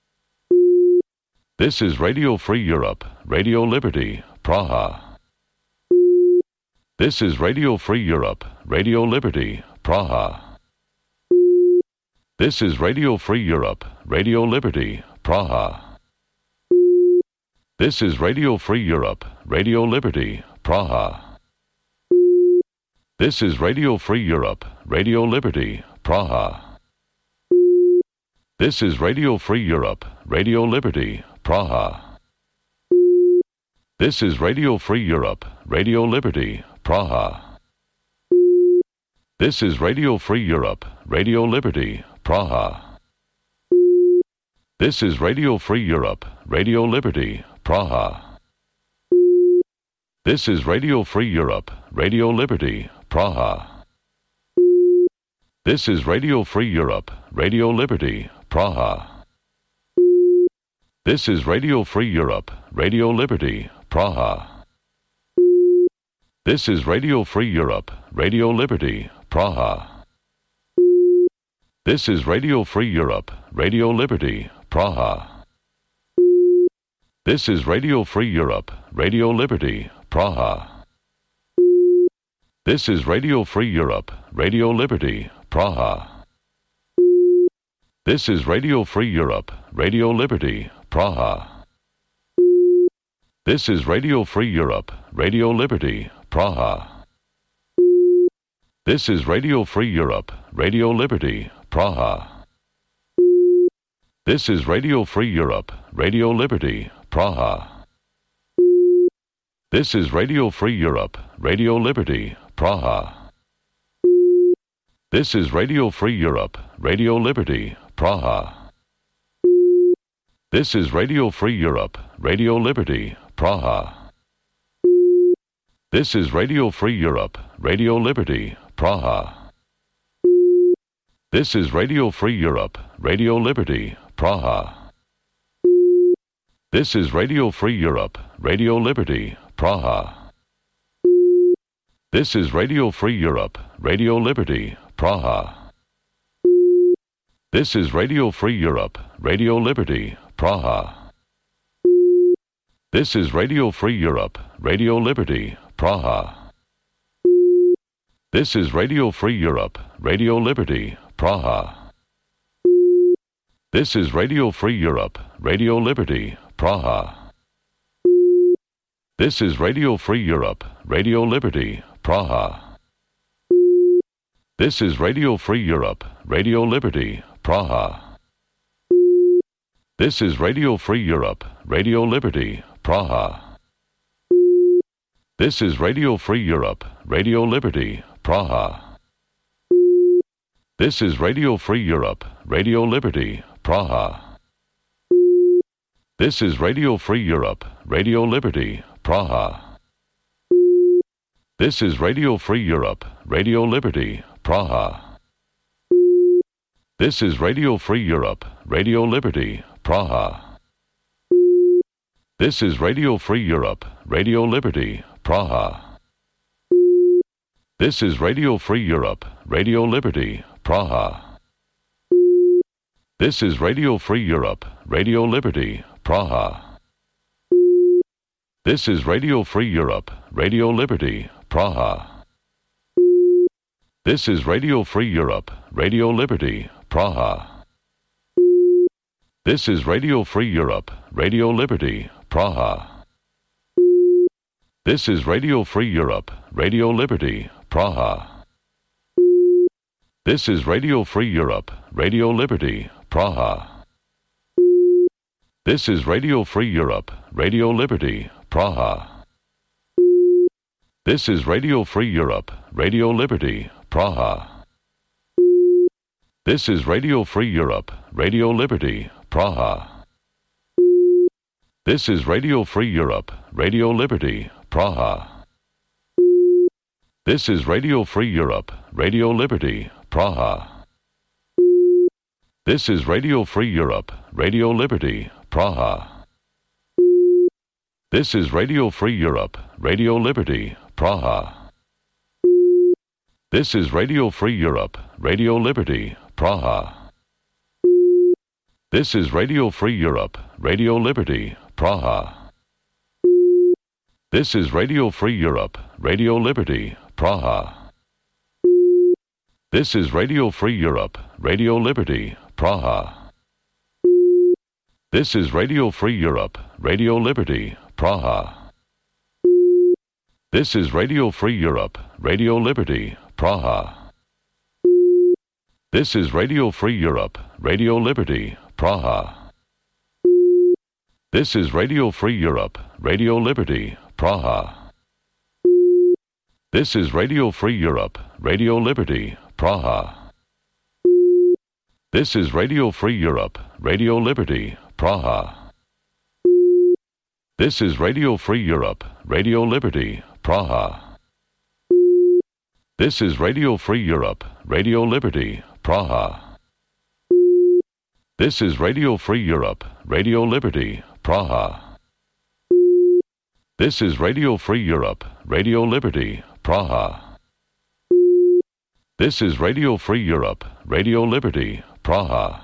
This is Radio Free Europe, Radio Liberty, Praha. This is Radio Free Europe, Radio Liberty, Praha. This is Radio Free Europe, Radio Liberty, Praha. This is Radio Free Europe, Radio Liberty, Praha. This is Radio Free Europe, Radio Liberty, Praha. This is Radio Free Europe, Radio Liberty, Praha. This is Radio Free Europe, Radio Liberty, Praha. This is Radio Free Europe, Radio Liberty, Praha. This is Radio Free Europe, Radio Liberty, Praha. This is Radio Free Europe, Radio Liberty, Praha. This is Radio Free Europe, Radio Liberty, Praha. This is Radio Free Europe, Radio Liberty, Praha. This is Radio Free Europe, Radio Liberty, Praha. This is Radio Free Europe, Radio Liberty, Praha. This is Radio Free Europe, Radio Liberty, Praha. This is Radio Free Europe, Radio Liberty, Praha. This is Radio Free Europe, Radio Liberty, Praha. This is Radio Free Europe, Radio Liberty, Praha. This is Radio Free Europe, Radio Liberty, Praha. This is Radio Free Europe, Radio Liberty, Praha. This is Radio Free Europe, Radio Liberty, Praha. This is Radio Free Europe, Radio Liberty, Praha. This is Radio Free Europe, Radio Liberty, Praha. This is Radio Free Europe, Radio Liberty, Praha. This is Radio Free Europe, Radio Liberty, Praha. This is Radio Free Europe, Radio Liberty, Praha. This is Radio Free Europe, Radio Liberty, Praha. This is Radio Free Europe, Radio Liberty, Praha. This is Radio Free Europe, Radio Liberty, Praha. This is Radio Free Europe, Radio Liberty, Praha. This is Radio Free Europe, Radio Liberty, Praha. This is Radio Free Europe, Radio Liberty, Praha. This is Radio Free Europe, Radio Liberty, Praha. This is Radio Free Europe, Radio Liberty, Praha. This is Radio Free Europe, Radio Liberty, Praha. This is Radio Free Europe, Radio Liberty, Praha. This is Radio Free Europe, Radio Liberty, Praha. This is Radio Free Europe, Radio Liberty, Praha. This is Radio Free Europe, Radio Liberty, Praha. This is Radio Free Europe, Radio Liberty, Praha. This is Radio Free Europe, Radio Liberty, Praha. This is Radio Free Europe, Radio Liberty, Praha. This is Radio Free Europe, Radio Liberty, Praha. This is Radio Free Europe, Radio Liberty, Praha. This is Radio Free Europe, Radio Liberty, Praha. This is Radio Free Europe, Radio Liberty, Praha. This is Radio Free Europe, Radio Liberty, Praha. This is Radio Free Europe, Radio Liberty, Praha. This is Radio Free Europe, Radio Liberty, Praha. This is Radio Free Europe, Radio Liberty, Praha. This is Radio Free Europe, Radio Liberty, Praha. This is Radio Free Europe, Radio Liberty, Praha. This is Radio Free Europe, Radio Liberty, Praha. This is Radio Free Europe, Radio Liberty, Praha. This is Radio Free Europe, Radio Liberty, Praha. This is Radio Free Europe, Radio Liberty, Praha. This is Radio Free Europe, Radio Liberty, Praha. This is Radio Free Europe, Radio Liberty, Praha. This is Radio Free Europe, Radio Liberty, Praha. This is Radio Free Europe, Radio Liberty, Praha. This is Radio Free Europe, Radio Liberty, Praha. This is Radio Free Europe, Radio Liberty, Praha. This is Radio Free Europe, Radio Liberty, Praha. This is Radio Free Europe, Radio Liberty, Praha. This is Radio Free Europe, Radio Liberty, Praha. This is Radio Free Europe, Radio Liberty, Praha. This is Radio Free Europe, Radio Liberty, Praha. This is Radio Free Europe, Radio Liberty, Praha. This is Radio Free Europe, Radio Liberty, Praha.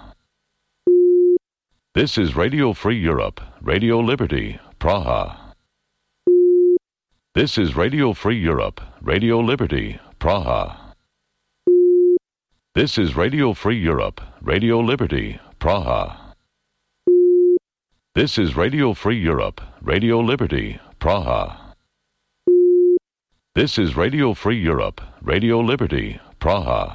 This is Radio Free Europe, Radio Liberty, Praha. This is Radio Free Europe, Radio Liberty, Praha. This is Radio Free Europe, Radio Liberty, Praha. This is Radio Free Europe, Radio Liberty, Praha. This is Radio Free Europe, Radio Liberty, Praha.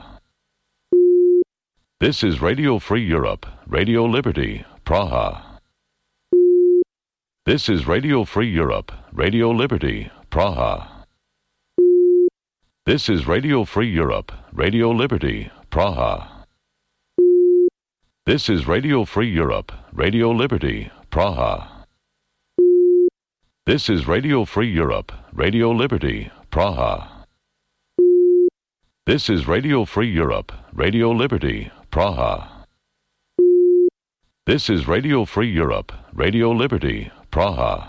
This is Radio Free Europe, Radio Liberty, Praha. This is Radio Free Europe, Radio Liberty, Praha. This is Radio Free Europe, Radio Liberty, Praha. This is Radio Free Europe, Radio Liberty, Praha. This is Radio Free Europe, Radio Liberty, Praha. This is Radio Free Europe, Radio Liberty, Praha. This is Radio Free Europe, Radio Liberty, Praha.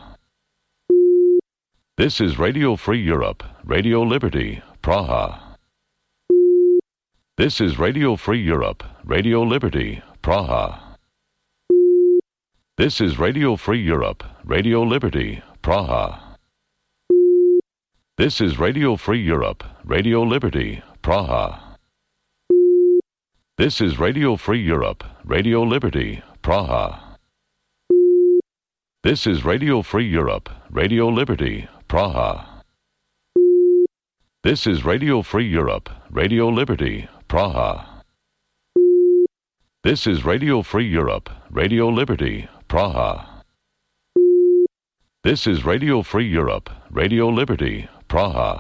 This is Radio Free Europe, Radio Liberty, Praha. This is Radio Free Europe, Radio Liberty, Praha. This is Radio Free Europe, Radio Liberty, Praha. This is Radio Free Europe, Radio Liberty, Praha. This is Radio Free Europe, Radio Liberty, Praha. This is Radio Free Europe, Radio Liberty, Praha. This is Radio Free Europe, Radio Liberty, Praha. This is Radio Free Europe, Radio Liberty, Praha. This is Radio Free Europe, Radio Liberty, Praha.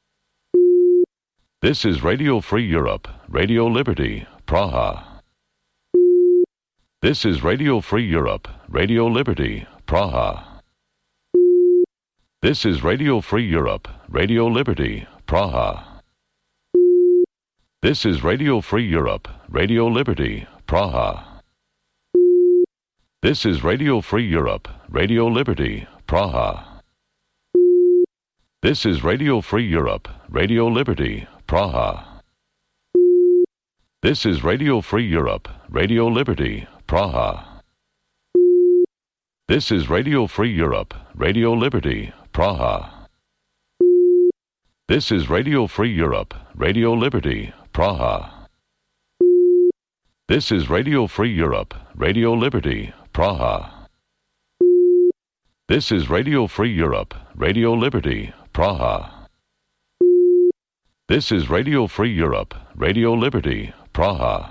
This is Radio Free Europe, Radio Liberty, Praha. This is Radio Free Europe, Radio Liberty, Praha. This is Radio Free Europe, Radio Liberty, Praha. This is Radio Free Europe, Radio Liberty, Praha. This is Radio Free Europe, Radio Liberty, Praha. This is Radio Free Europe, Radio Liberty, Praha. This is Radio Free Europe, Radio Liberty, Praha. This is Radio Free Europe, Radio Liberty, Praha. This is Radio Free Europe, Radio Liberty, Praha. This is Radio Free Europe, Radio Liberty, Praha. This is Radio Free Europe, Radio Liberty, Praha. This is Radio Free Europe, Radio Liberty, Praha.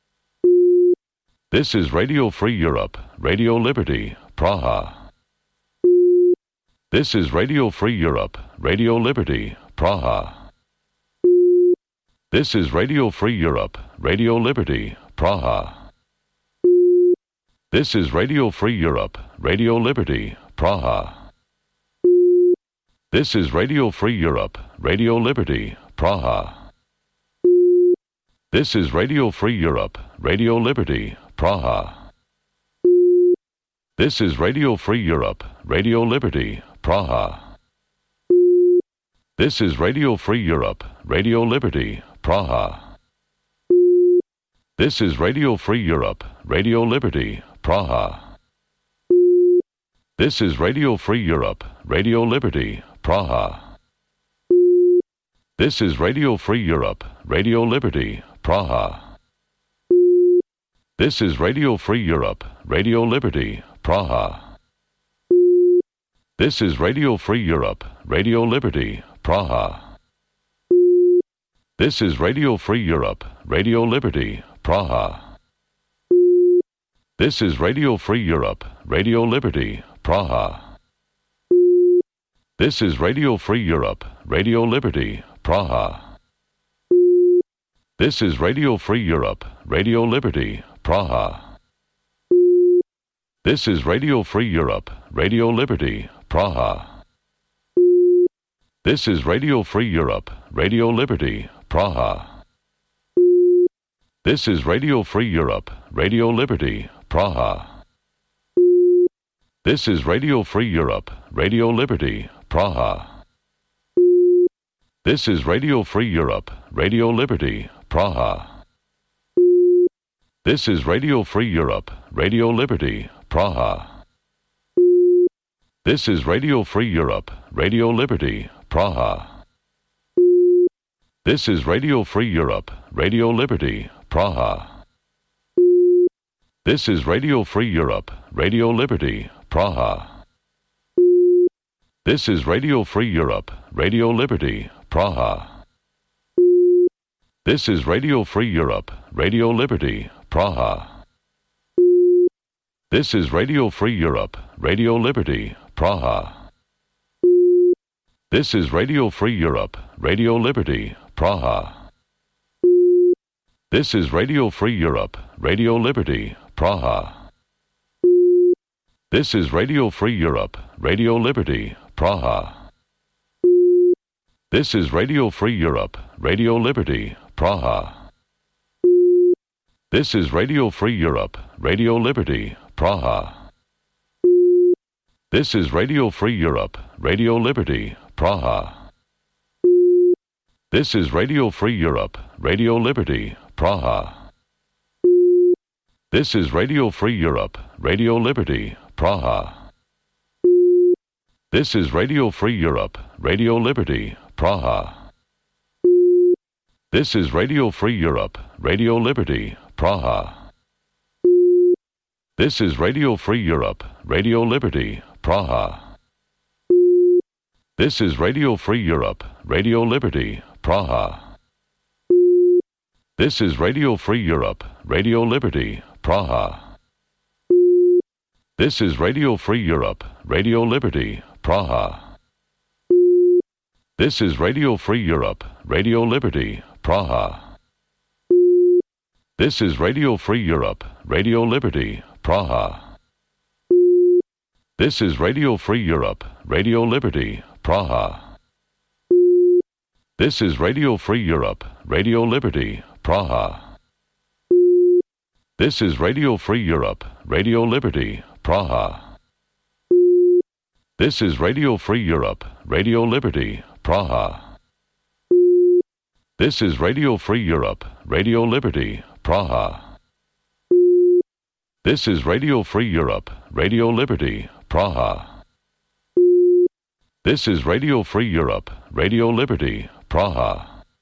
This is Radio Free Europe, Radio Liberty, Praha. This is Radio Free Europe, Radio Liberty, Praha. This is Radio Free Europe, Radio Liberty, Praha. This is Radio Free Europe, Radio Liberty, Praha. This is Radio Free Europe, Radio Liberty, Praha. This is Radio Free Europe, Radio Liberty, Praha. This is Radio Free Europe, Radio Liberty, Praha. This is Radio Free Europe, Radio Liberty, Praha. This is Radio Free Europe, Radio Liberty, Praha. This is Radio Free Europe, Radio Liberty, Praha. This is Radio Free Europe, Radio Liberty, Praha. This is Radio Free Europe, Radio Liberty, Praha. This is Radio Free Europe, Radio Liberty, Praha. This is Radio Free Europe, Radio Liberty, Praha. This is Radio Free Europe, Radio Liberty, Praha. This is Radio Free Europe, Radio Liberty, Praha. This is Radio Free Europe, Radio Liberty, Praha. This is Radio Free Europe, Radio Liberty, Praha. This is Radio Free Europe, Radio Liberty, Praha. This is Radio Free Europe, Radio Liberty, Praha. This is Radio Free Europe, Radio Liberty, Praha. This is Radio Free Europe, Radio Liberty, Praha. This is Radio Free Europe, Radio Liberty, Praha. This is Radio Free Europe, Radio Liberty, Praha. This is Radio Free Europe, Radio Liberty, Praha. This is Radio Free Europe, Radio Liberty, Praha. This is Radio Free Europe, Radio Liberty, Praha. This is Radio Free Europe, Radio Liberty, Praha. This is Radio Free Europe, Radio Liberty, Praha. This is Radio Free Europe, Radio Liberty, Praha. This is Radio Free Europe, Radio Liberty, Praha. This is Radio Free Europe, Radio Liberty, Praha. This is Radio Free Europe, Radio Liberty, Praha. This is Radio Free Europe, Radio Liberty, Praha. This is Radio Free Europe, Radio Liberty, Praha. This is Radio Free Europe, Radio Liberty, Praha. This is Radio Free Europe, Radio Liberty, Praha. This is Radio Free Europe, Radio Liberty, Praha. This is Radio Free Europe, Radio Liberty, Praha. This is Radio Free Europe, Radio Liberty, Praha. This is Radio Free Europe, Radio Liberty, Praha. This is Radio Free Europe, Radio Liberty, Praha. This is Radio Free Europe, Radio Liberty, Praha. This is Radio Free Europe, Radio Liberty, Praha. This is Radio Free Europe, Radio Liberty, Praha. This is Radio Free Europe, Radio Liberty, Praha. This is Radio Free Europe, Radio Liberty, Praha. This is Radio Free Europe, Radio Liberty, Praha. This is Radio Free Europe, Radio Liberty, Praha. This is Radio Free Europe, Radio Liberty, Praha. This is Radio Free Europe, Radio Liberty, Praha. This is Radio Free Europe, Radio Liberty, Praha.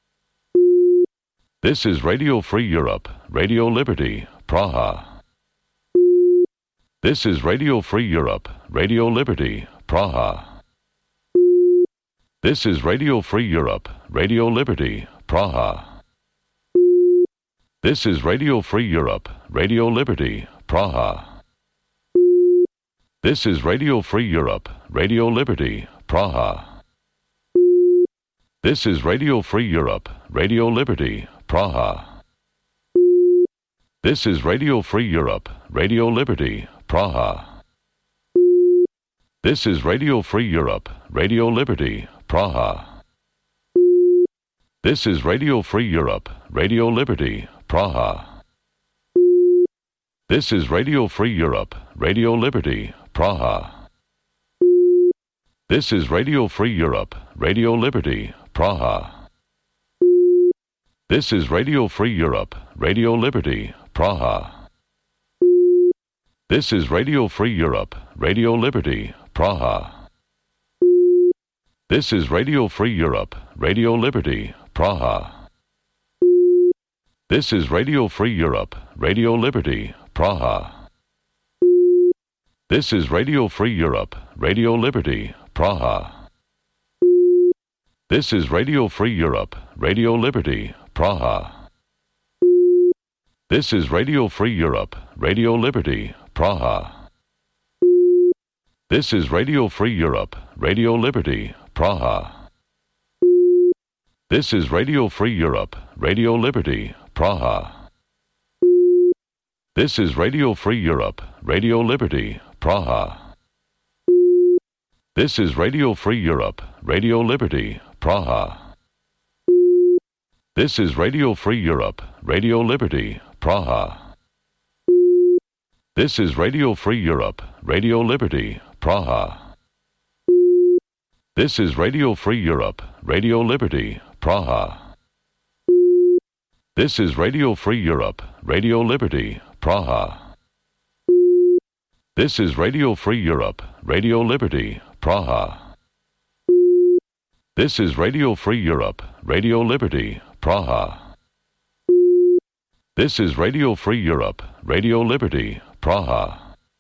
This is Radio Free Europe, Radio Liberty, Praha. This is Radio Free Europe, Radio Liberty, Praha. This is Radio Free Europe, Radio Liberty, Praha. This is Radio Free Europe, Radio Liberty, Praha. This is Radio Free Europe, Radio Liberty, Praha. This is Radio Free Europe, Radio Liberty, Praha. This is Radio Free Europe, Radio Liberty, Praha. This is Radio Free Europe, Radio Liberty, Praha. This is Radio Free Europe, Radio Liberty, Praha. This is Radio Free Europe, Radio Liberty, Praha. This is Radio Free Europe, Radio Liberty, Praha. This is Radio Free Europe, Radio Liberty, Praha. This is Radio Free Europe, Radio Liberty, Praha. This is Radio Free Europe, Radio Liberty, Praha. This is Radio Free Europe, Radio Liberty, Praha. This is Radio Free Europe, Radio Liberty, Praha. This is Radio Free Europe, Radio Liberty, Praha. This is Radio Free Europe, Radio Liberty, Praha. This is Radio Free Europe, Radio Liberty, Praha. This is Radio Free Europe, Radio Liberty, Praha. This is Radio Free Europe, Radio Liberty, Praha. This is Radio Free Europe, Radio Liberty, Praha. This is Radio Free Europe, Radio Liberty, Praha. This is Radio Free Europe, Radio Liberty, Praha. This is Radio Free Europe, Radio Liberty, Praha. This is Radio Free Europe, Radio Liberty, Praha. This is Radio Free Europe, Radio Liberty, Praha. This is Radio Free Europe, Radio Liberty, Praha. This is Radio Free Europe, Radio Liberty, Praha.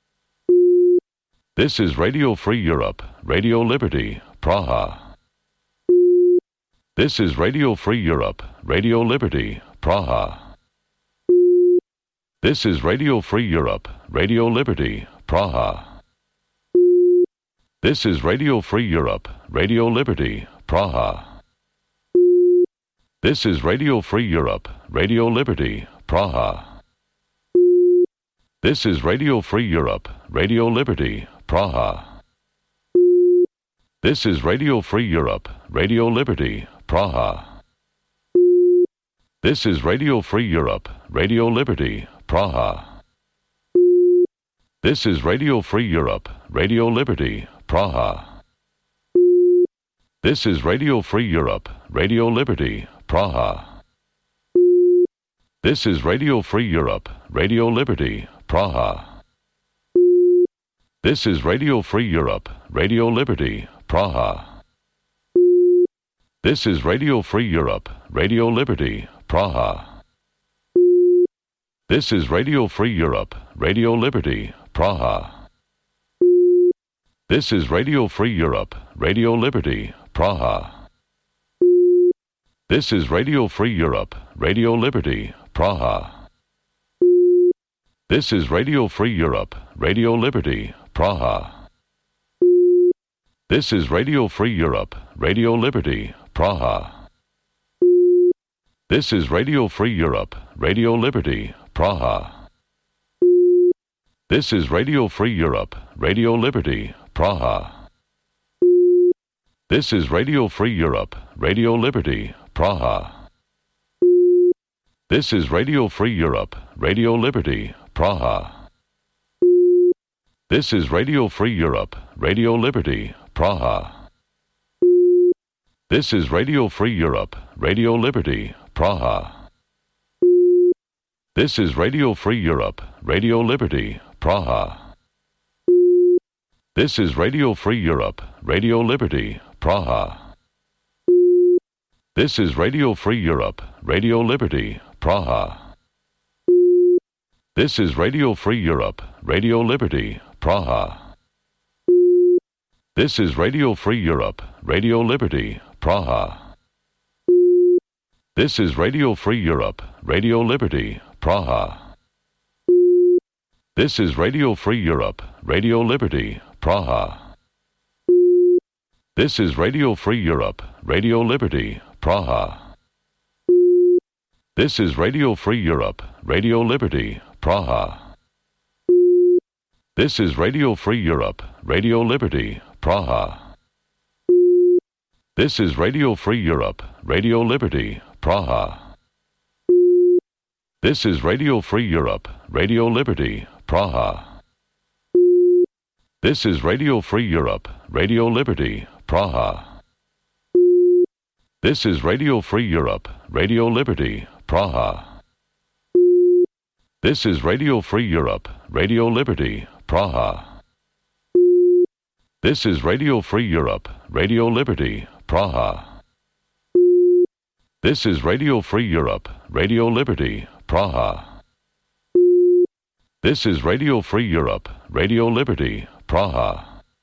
This is Radio Free Europe, Radio Liberty, Praha. This is Radio Free Europe, Radio Liberty, Praha. This is Radio Free Europe, Radio Liberty, Praha. This is Radio Free Europe, Radio Liberty, Praha. This is Radio Free Europe, Radio Liberty, Praha. This is Radio Free Europe, Radio Liberty, Praha. This is Radio Free Europe, Radio Liberty, Praha. This is Radio Free Europe, Radio Liberty, Praha. This is Radio Free Europe, Radio Liberty, Praha. This is Radio Free Europe, Radio Liberty, Praha. This is Radio Free Europe, Radio Liberty, Praha. This is Radio Free Europe, Radio Liberty, Praha. This is Radio Free Europe, Radio Liberty, Praha. This is Radio Free Europe, Radio Liberty, Praha. This is Radio Free Europe, Radio Liberty, Praha. This is Radio Free Europe, Radio Liberty, Praha. This is Radio Free Europe, Radio Liberty, Praha. This is Radio Free Europe, Radio Liberty, Praha. This is Radio Free Europe, Radio Liberty, Praha. This is Radio Free Europe, Radio Liberty, Praha. This is Radio Free Europe, Radio Liberty, Praha. This is Radio Free Europe, Radio Liberty, Praha. This is Radio Free Europe, Radio Liberty, Praha. This is Radio Free Europe, Radio Liberty, Praha. This is Radio Free Europe, Radio Liberty, Praha. This is Radio Free Europe, Radio Liberty, Praha. This is Radio Free Europe, Radio Liberty, Praha. This is Radio Free Europe, Radio Liberty, Praha. This is Radio Free Europe, Radio Liberty, Praha. This is Radio Free Europe, Radio Liberty, Praha. This is Radio Free Europe, Radio Liberty, Praha. This is Radio Free Europe, Radio Liberty, Praha. This is Radio Free Europe, Radio Liberty, Praha. This is Radio Free Europe, Radio Liberty, Praha. This is Radio Free Europe, Radio Liberty, Praha. This is Radio Free Europe, Radio Liberty, Praha. This is Radio Free Europe, Radio Liberty, Praha. This is Radio Free Europe, Radio Liberty, Praha. This is Radio Free Europe, Radio Liberty, Praha. This is Radio Free Europe, Radio Liberty, Praha. This is Radio Free Europe, Radio Liberty, Praha. This is Radio Free Europe, Radio Liberty, Praha.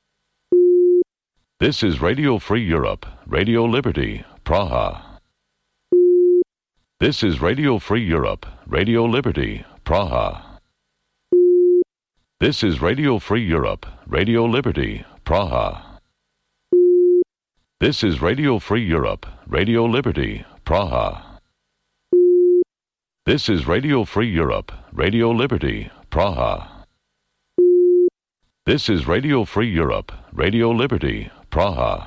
This is Radio Free Europe, Radio Liberty, Praha. This is Radio Free Europe, Radio Liberty, Praha. This is Radio Free Europe, Radio Liberty, Praha. This is Radio Free Europe, Radio Liberty, Praha. This is Radio Free Europe, Radio Liberty, Praha. This is Radio Free Europe, Radio Liberty, Praha.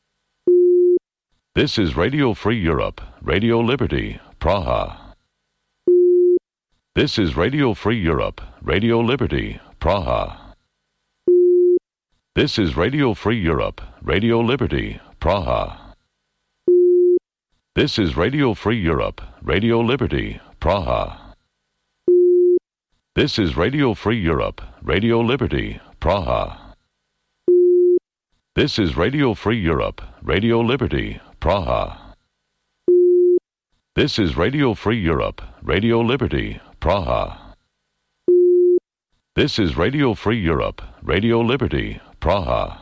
This is Radio Free Europe, Radio Liberty, Praha. This is Radio Free Europe, Radio Liberty, Praha. This is Radio Free Europe, Radio Liberty, Praha. This is Radio Free Europe, Radio Liberty, Praha. This is Radio Free Europe, Radio Liberty, Praha. This is Radio Free Europe, Radio Liberty, Praha. This is Radio Free Europe, Radio Liberty, Praha. This is Radio Free Europe, Radio Liberty, Praha.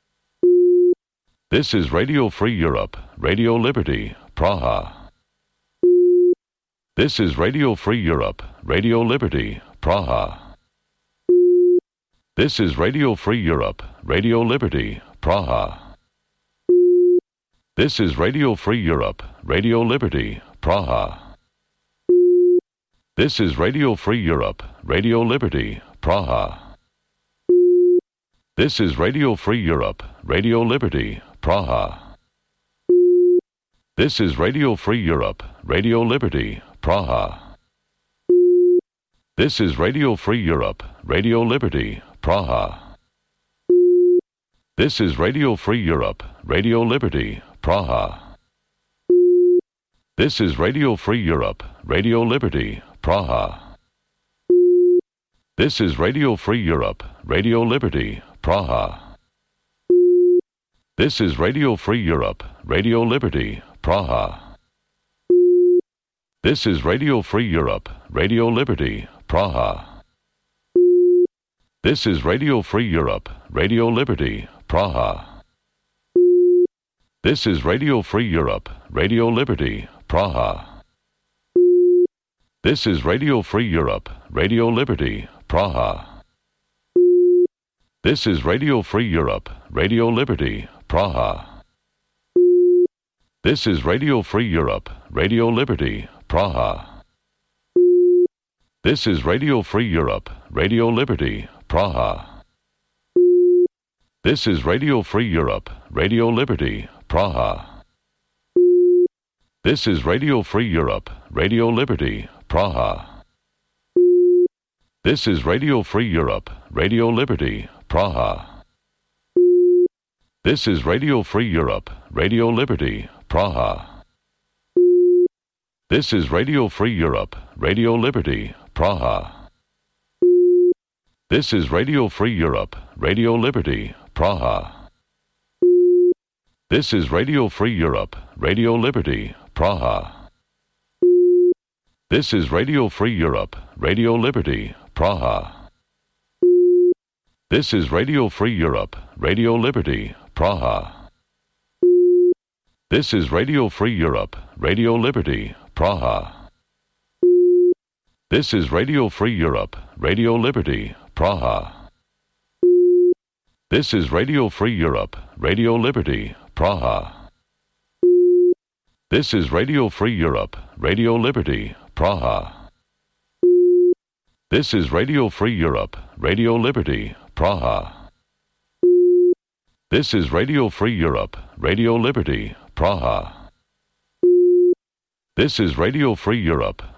This is Radio Free Europe, Radio Liberty, Praha. This is Radio Free Europe, Radio Liberty, Praha. This is Radio Free Europe, Radio Liberty, Praha. This is Radio Free Europe, Radio Liberty, Praha. This is Radio Free Europe, Radio Liberty, Praha. This is Radio Free Europe, Radio Liberty, Praha. This is Radio Free Europe, Radio Liberty, Praha. This is Radio Free Europe, Radio Liberty, Praha. This is Radio Free Europe, Radio Liberty, Praha. This is Radio Free Europe, Radio Liberty, Praha. This is Radio Free Europe, Radio Liberty, Praha. This is Radio Free Europe, Radio Liberty, Praha. This is Radio Free Europe, Radio Liberty, Praha. This is Radio Free Europe, Radio Liberty, Praha. This is Radio Free Europe, Radio Liberty, Praha. This is Radio Free Europe, Radio Liberty, Praha. This is Radio Free Europe, Radio Liberty, Praha. This is Radio Free Europe, Radio Liberty, Praha. This is Radio Free Europe, Radio Liberty, Praha. This is Radio Free Europe, Radio Liberty, Praha. This is Radio Free Europe, Radio Liberty, Praha. This is Radio Free Europe, Radio Liberty, Praha. This is Radio Free Europe, Radio Liberty, Praha. This is Radio Free Europe, Radio Liberty, Praha. This is Radio Free Europe, Radio Liberty, Praha. This is Radio Free Europe, Radio Liberty, Praha. This is Radio Free Europe, Radio Liberty, Praha. This is Radio Free Europe, Radio Liberty, Praha. This is Radio Free Europe, Radio Liberty, Praha. This is Radio Free Europe, Radio Liberty, Praha. This is Radio Free Europe, Radio Liberty, Praha. This is Radio Free Europe, Radio Liberty, Praha. This is Radio Free Europe, Radio Liberty, Praha. This is Radio Free Europe, Radio Liberty, Praha. This is Radio Free Europe,